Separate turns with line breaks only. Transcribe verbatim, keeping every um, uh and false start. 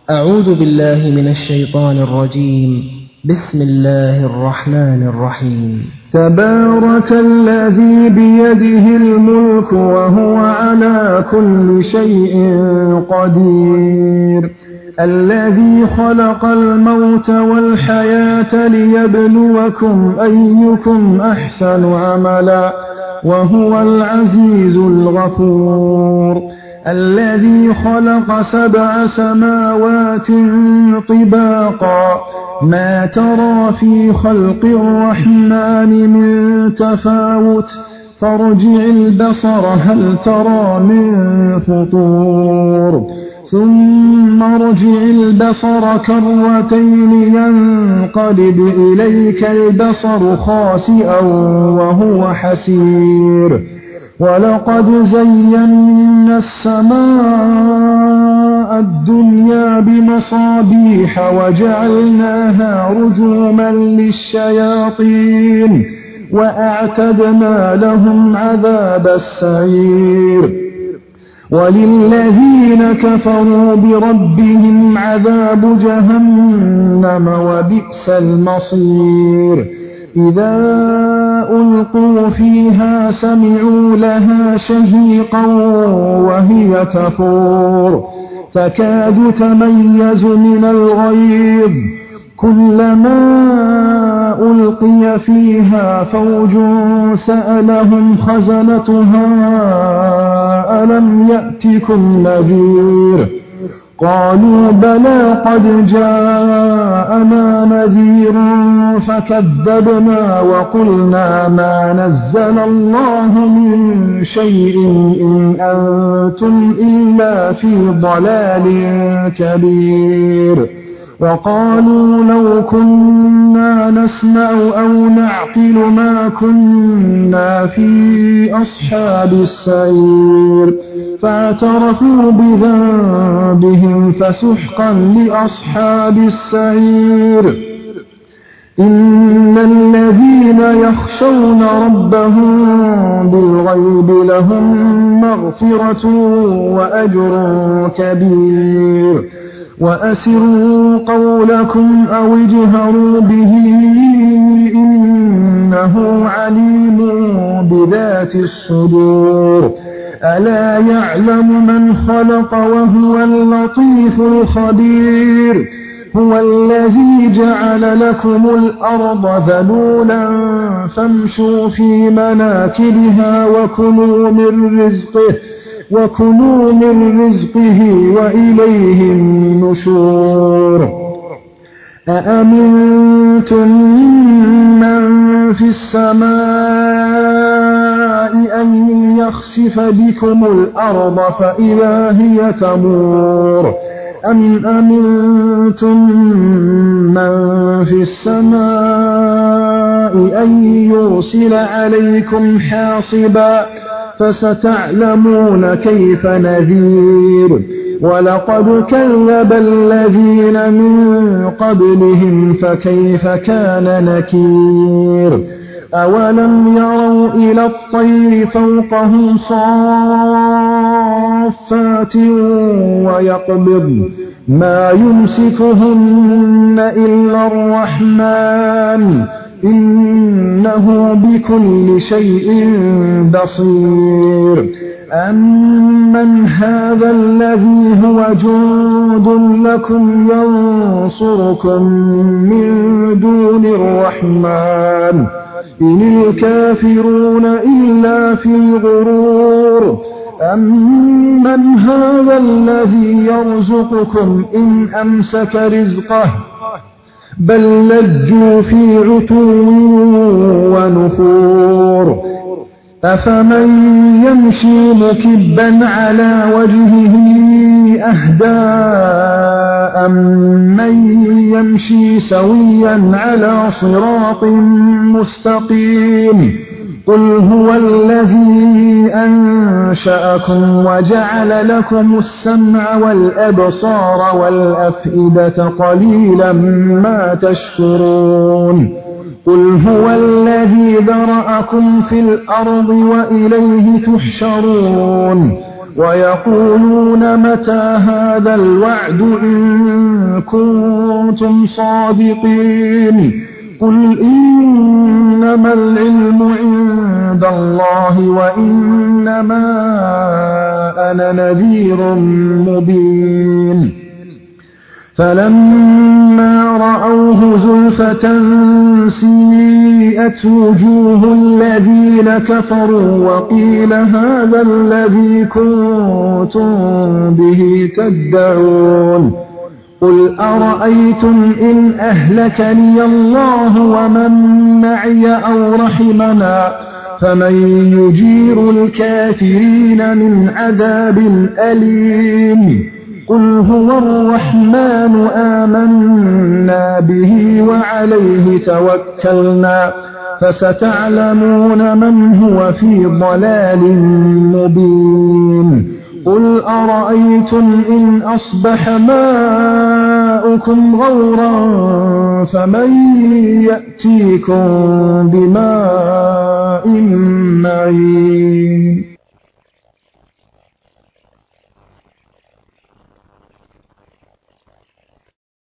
أعوذ بالله من الشيطان الرجيم. بسم الله الرحمن الرحيم.
تبارك الذي بيده الملك وهو على كل شيء قدير، الذي خلق الموت والحياة ليبلوكم أيكم أحسن عملا وهو العزيز الغفور، الذي خلق سبع سماوات طباقا ما ترى في خلق الرحمن من تفاوت فارجع البصر هل ترى من فطور ثم ارجع البصر كرتين ينقلب إليك البصر خاسئا وهو حسير، ولقد زينا السماء الدنيا بمصابيح وجعلناها رجوما للشياطين وأعتدنا لهم عذاب السعير، وللذين كفروا بربهم عذاب جهنم وبئس المصير. إذا ألقوا فيها سمعوا لها شهيقا وهي تفور تكاد تميز من الغيظ، كلما ألقي فيها فوج سألهم خزنتها ألم يأتكم نذير، قالوا بلى قد جاءنا نذير فكذبنا وقلنا ما نزل الله من شيء إن أنتم إلا في ضلال كبير، وقالوا لو كنا نسمع أو نعقل ما كنا في أصحاب السعير، فاعترفوا بذنبهم فسحقا لأصحاب السعير. إن الذين يخشون ربهم بالغيب لهم مغفرة وأجر كبير، وأسروا قولكم أو اجهروا به إنه عليم بذات الصدور، ألا يعلم من خلق وهو اللطيف الخبير، هو الذي جعل لكم الأرض ذلولا فامشوا في مناكبها وكلوا من رزقه وكلوا من رزقه وإليه النشور. أأمنتم من في السماء أن يخسف بكم الأرض فإذا هي تمور، أم أمنتم من في السماء أن يرسل عليكم حاصبا فستعلمون كيف نذير، ولقد كذب الذين من قبلهم فكيف كان نكير، أولم يروا إلى الطير فوقهم صافات ويقبض ما يمسكهن إلا الرحمن إنه بكل شيء بصير. أمن هذا الذي هو جند لكم ينصركم من دون الرحمن إن الكافرون إلا في غرور، أمن هذا الذي يرزقكم إن أمسك رزقه بل لجوا في عتو ونفور، أفمن يمشي مكبا على وجهه أهدى أمن يمشي سويا على صراط مستقيم، قل هو الذي أنشأكم وجعل لكم السمع والأبصار والأفئدة قليلا ما تشكرون، قل هو الذي ذرأكم في الأرض وإليه تحشرون، ويقولون متى هذا الوعد إن كنتم صادقين قل إنما العلم عند الله وإنما أنا نذير مبين فلما رأوه زلفة سيئت وجوه الذين كفروا وقيل هذا الذي كنتم به تدعون قل أرأيتم إن أهلكني الله ومن معي أو رحمنا فمن يجير الكافرين من عذاب أليم قل هو الرحمن آمنا به وعليه توكلنا فستعلمون من هو في ضلال مبين قل أرأيتم إن أصبح ماؤكم غورا فمن يأتيكم بماء معين